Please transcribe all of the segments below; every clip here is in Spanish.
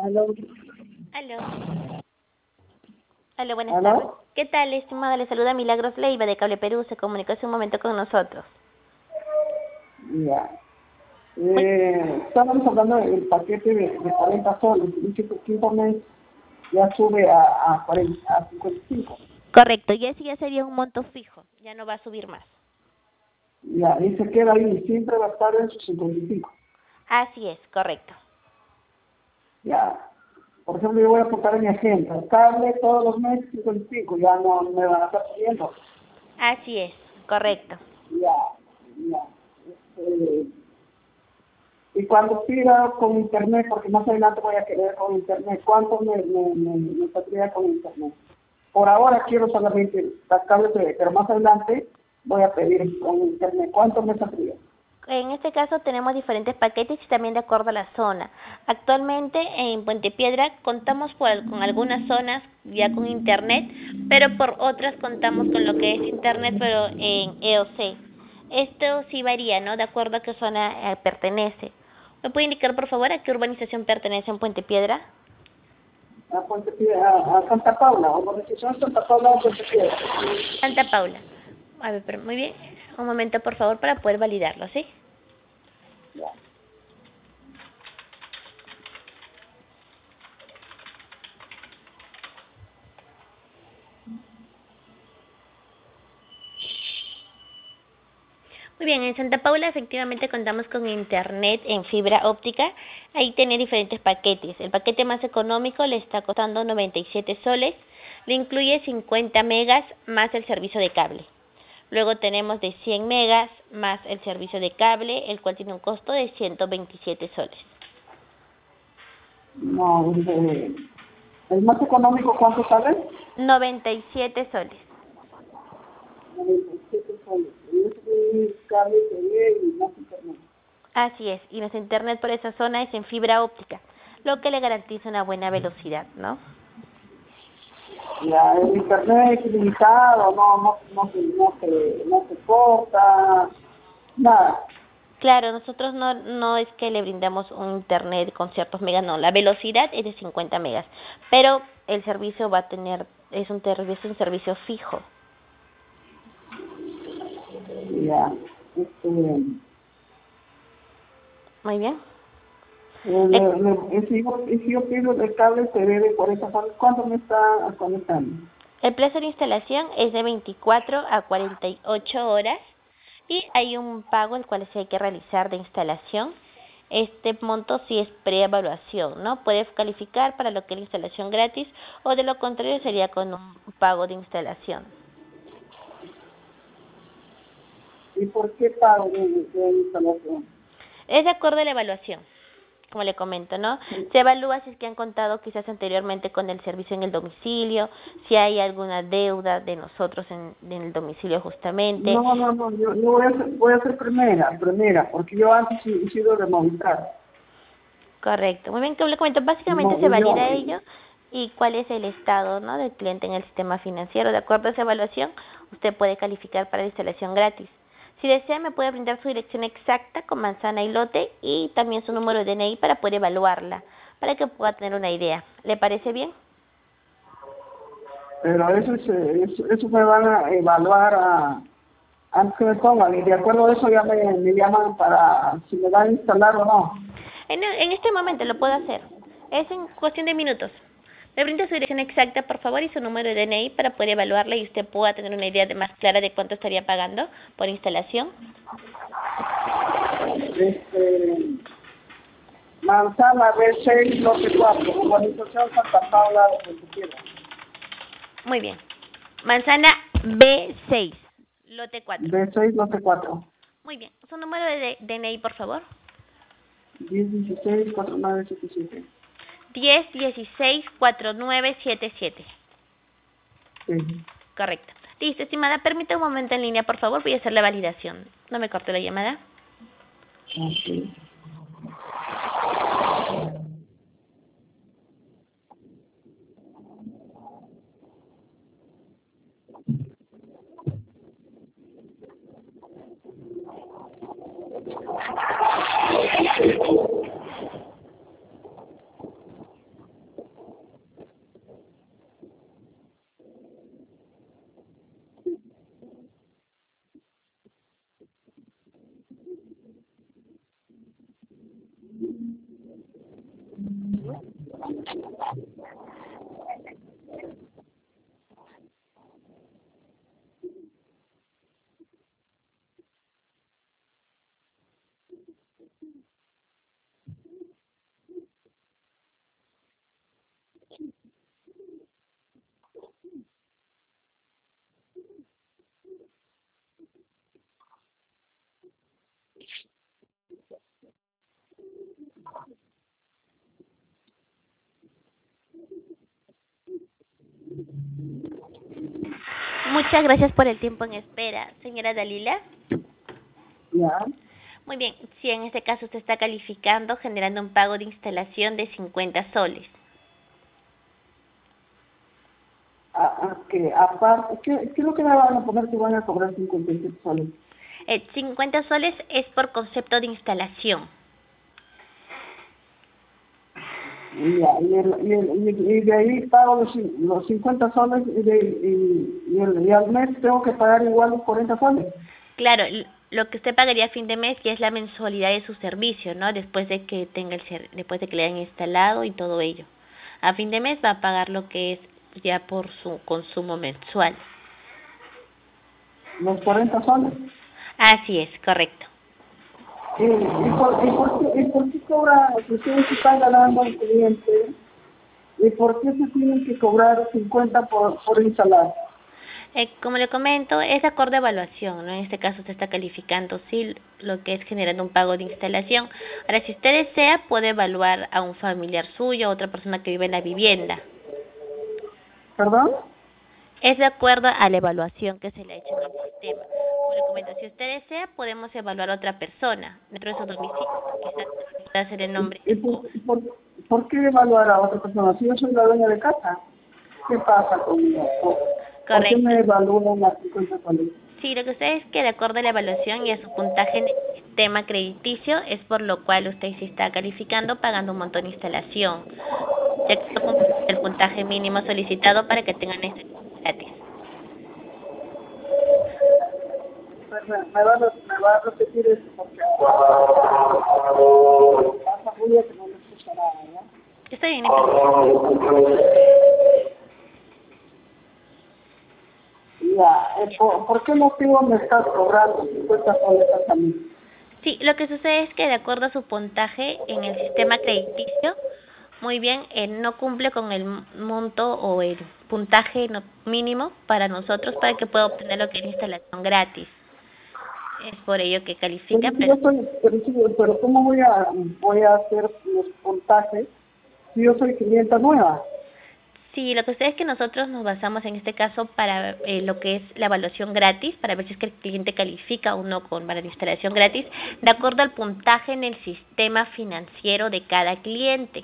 Aló, Aló. Aló, buenas tardes. aló, ¿Qué tal, estimada? Le saluda Milagros Leiva de Cable Perú. Se comunicó hace un momento con nosotros. ya. Muy Estábamos hablando del paquete de 40 soles. Dice que el quinto mes ya sube a 40, a 55. correcto. Y ese ya sería un monto fijo. Ya no va a subir más. Ya, y se queda ahí, siempre va a estar en sus 55. Así es, correcto. Ya. Por ejemplo, yo voy a apuntar en mi agenda. Cable todos los meses 55, ya no me van a estar subiendo. Así es, correcto. Ya, ya. Este, y cuando pida con internet, porque más adelante voy a querer con internet, ¿cuánto me saldría con internet? Por ahora quiero solamente las cables TV, pero más adelante voy a pedir con internet. ¿Cuánto me saldría? En este caso tenemos diferentes paquetes y también de acuerdo a la zona. Actualmente en Puente Piedra contamos con algunas zonas ya con internet, pero por otras contamos con lo que es internet, pero en EOC. Esto sí varía, ¿no? De acuerdo a qué zona pertenece. ¿Me puede indicar, por favor, a qué urbanización pertenece en Puente Piedra? A, a Santa Paula, o organización Santa Paula o Puente Piedra. Santa Paula. A ver, pero muy bien. Un momento, por favor, para poder validarlo, ¿sí? Ya. Muy bien, en Santa Paula efectivamente contamos con internet en fibra óptica. Ahí tiene diferentes paquetes. El paquete más económico le está costando 97 soles. Le incluye 50 megas más el servicio de cable. Luego tenemos de 100 megas más el servicio de cable, el cual tiene un costo de 127 soles. No, el más económico, ¿cuánto sale? 97 soles. 97 soles. Y es de cable TV y más internet. Así es, y nuestro internet por esa zona es en fibra óptica, lo que le garantiza una buena velocidad, ¿no? Ya, el internet es ilimitado, no se corta, nada. Claro, nosotros no es que le brindamos un internet con ciertos megas, no, la velocidad es de 50 megas, pero el servicio va a tener, es un servicio fijo. Ya, Muy bien. Eh, si yo pido el cable TV de 40 soles, ¿cuánto me está conectando? el plazo de instalación es de 24 a 48 horas y hay un pago el cual se hay que realizar de instalación. Este monto sí es preevaluación, ¿no? Puede calificar para lo que es la instalación gratis o de lo contrario sería con un pago de instalación. ¿Y por qué pago de instalación? Es de acuerdo a la evaluación, como le comento, ¿no? Se evalúa si es que han contado quizás anteriormente con el servicio en el domicilio, si hay alguna deuda de nosotros en el domicilio justamente. No, yo voy a hacer primera, porque yo antes he sido de Movistar. Correcto. Muy bien, como le comento, básicamente No, se yo, valida ello y cuál es el estado, ¿no?, del cliente en el sistema financiero. De acuerdo a esa evaluación, usted puede calificar para la instalación gratis. Si desea, me puede brindar su dirección exacta con manzana y lote y también su número de DNI para poder evaluarla, para que pueda tener una idea. ¿Le parece bien? pero eso me van a evaluar antes que me pongan, y de acuerdo a eso ya me llaman para si me van a instalar o no. En este momento lo puedo hacer. Es en cuestión de minutos. Me brinda su dirección exacta, por favor, y su número de DNI para poder evaluarla y usted pueda tener una idea más clara de cuánto estaría pagando por instalación. Este, Manzana B6, lote 4, urbanización Santa Paula de Puente Piedra. Muy bien. Manzana B6, lote 4. B6, lote 4. Muy bien. Su número de DNI, por favor. 1016 4977. 1016-4977. Sí. Correcto. Listo, estimada. Permita un momento en línea, por favor. Voy a hacer la validación. No me corte la llamada. Okay. Muchas gracias por el tiempo en espera. Señora Dalila. Ya. Muy bien, si en este caso usted está calificando, generando un pago de instalación de 50 soles. Que aparte, ¿qué es lo que me van a poner que van a cobrar 57 soles? 50 soles es por concepto de instalación. Ya, y de ahí pago los 50 soles y al mes tengo que pagar igual los 40 soles. Claro, lo que usted pagaría a fin de mes ya es la mensualidad de su servicio, ¿no? Después de que después de que le hayan instalado y todo ello. A fin de mes va a pagar lo que es ya por su consumo mensual. Los 40 soles. Así es, correcto. ¿Y por qué cobra, si ustedes están ganando al cliente, y por qué se tienen que cobrar 50 por instalar? Como le comento, es acorde a evaluación, ¿no? En este caso se está calificando sí lo que es generando un pago de instalación. Ahora, si usted desea, puede evaluar a un familiar suyo, a otra persona que vive en la vivienda. ¿Perdón? Es de acuerdo a la evaluación que se le ha hecho en el sistema. Como le comento, si usted desea, podemos evaluar a otra persona dentro de su domicilio. Quizás pueda hacer el nombre. ¿Por qué evaluar a otra persona? Si yo soy la dueña de casa, ¿qué pasa conmigo? ¿Por qué me evalúan las 50 soles? Sí, lo que sucede es que de acuerdo a la evaluación y a su puntaje en el sistema crediticio, es por lo cual usted se está calificando pagando un montón de instalación, ya que no cumple el puntaje mínimo solicitado para que tengan instalación gratis. Me va a repetir eso porque pasa ruido que no le escucha nada, ¿no? Está bien, entonces. Ya, ¿por qué motivo me estás cobrando 50 soles a mí? Sí, lo que sucede es que de acuerdo a su puntaje en el sistema crediticio, muy bien, no cumple con el monto o el puntaje mínimo para nosotros para que pueda obtener lo que es la instalación gratis. Es por ello que califica. Pero ¿cómo voy a hacer los puntajes si yo soy clienta nueva? Sí, lo que sucede es que nosotros nos basamos en este caso para lo que es la evaluación gratis, para ver si es que el cliente califica o no para la instalación gratis, de acuerdo al puntaje en el sistema financiero de cada cliente.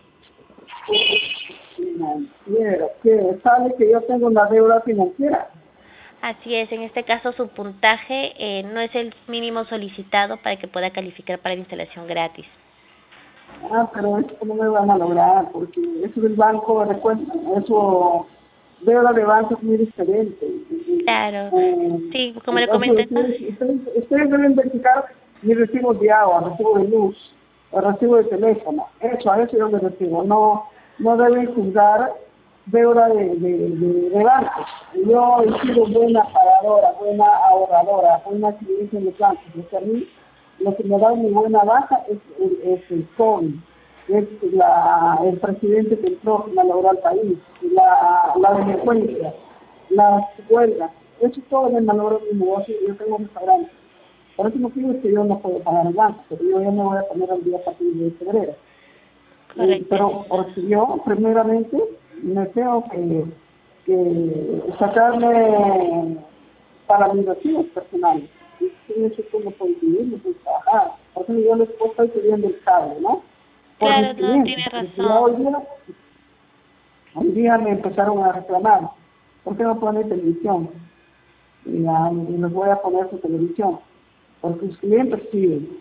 Financiero, que sale que yo tengo una deuda financiera. Así es, en este caso su puntaje no es el mínimo solicitado para que pueda calificar para la instalación gratis. Pero eso no me van a lograr, porque eso del banco, eso, deuda de banco es muy diferente. Claro, sí, como le comenté. Ustedes deben verificar mis recibos de agua, recibo de luz, o recibo de teléfono. A eso yo me recibo. No deben juzgar deuda de bancos. Yo he sido buena pagadora, buena ahorradora, buena cliente de bancos. Porque a mí lo que me da mi buena baja es el COVID, es el presidente que entró a lograr el país, la delincuencia, las huelgas. Eso todo me malogró mi negocio y yo tengo un restaurante. Por ese motivo es que yo no puedo pagar el banco, pero yo ya me voy a poner al día a partir de febrero. Pero porque yo, primeramente, me tengo que sacarme para mis recibos personales. Y eso no puedo vivir, no puedo trabajar. Por eso yo les estoy pidiendo el cable, ¿no? Claro, no, tiene razón. Hoy día me empezaron a reclamar. ¿Por qué no ponen televisión? Y les voy a poner su televisión. Porque los clientes piden.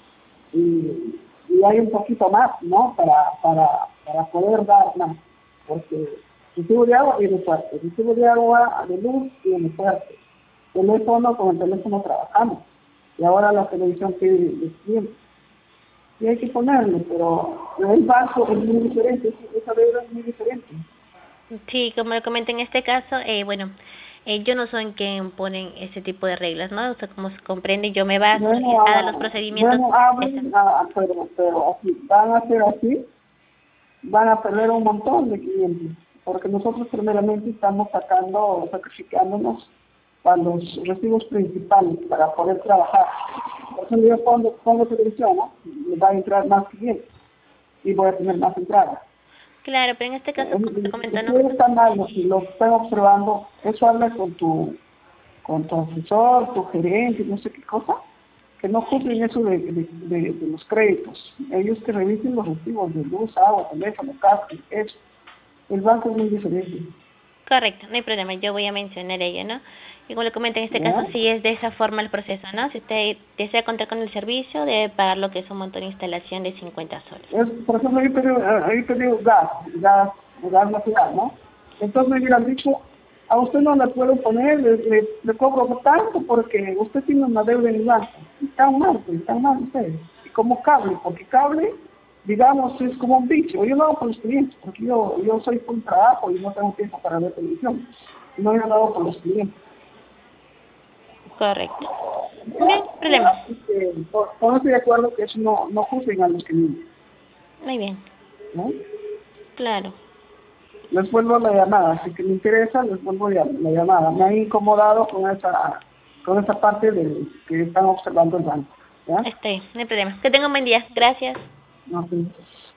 Y hay un poquito más, ¿no? Para poder dar más. Porque recibo de agua viene fuerte, recibo de agua de luz viene fuerte. Teléfono, con el teléfono trabajamos. Y ahora la televisión pide los clientes. Y hay que ponerle, pero el banco es muy diferente, esa deuda es muy diferente. Sí, como le comenté en este caso, yo no soy quien ponen ese tipo de reglas, ¿no? O sea, como se comprende, yo me baso en los procedimientos. Pero así, van a ser así, van a perder un montón de clientes, porque nosotros primeramente estamos sacrificándonos para los recibos principales, para poder trabajar. Por ejemplo, yo pongo televisión, ¿no? Me va a entrar más clientes y voy a tener más entradas. Claro, pero en este caso, como te comento, no está mal, si lo están observando, eso habla con tu con tu asesor, tu gerente, no sé qué cosa, que no juzguen eso de los créditos. Ellos que revisen los recibos de luz, agua, teléfono, casa, eso. El banco es muy diferente. Correcto, no hay problema, yo voy a mencionar ello, ¿no? Y como le comenté, en este ¿Ya? caso sí es de esa forma el proceso, ¿no? Si usted desea contar con el servicio, debe pagar lo que es un monto de instalación de 50 soles. Por ejemplo, ahí pedido gas natural, ¿no? Entonces me hubieran dicho, a usted no le puedo poner, le cobro tanto porque usted tiene una deuda en el banco. Y tan mal ustedes. Y como cable, porque cable, digamos, es como un bicho. Yo lo hago por los clientes, porque yo soy full trabajo y no tengo tiempo para ver televisión. No yo lo hago por los clientes. Correcto. Bien, problema. Así que, por eso estoy de acuerdo que eso no juzguen a los clientes, Muy bien, ¿no? claro. Les vuelvo la llamada, si que me interesa, les vuelvo la llamada. Me ha incomodado con esa parte de que están observando el banco, ¿ya? No hay problema. Que tenga un buen día. Gracias. No sé.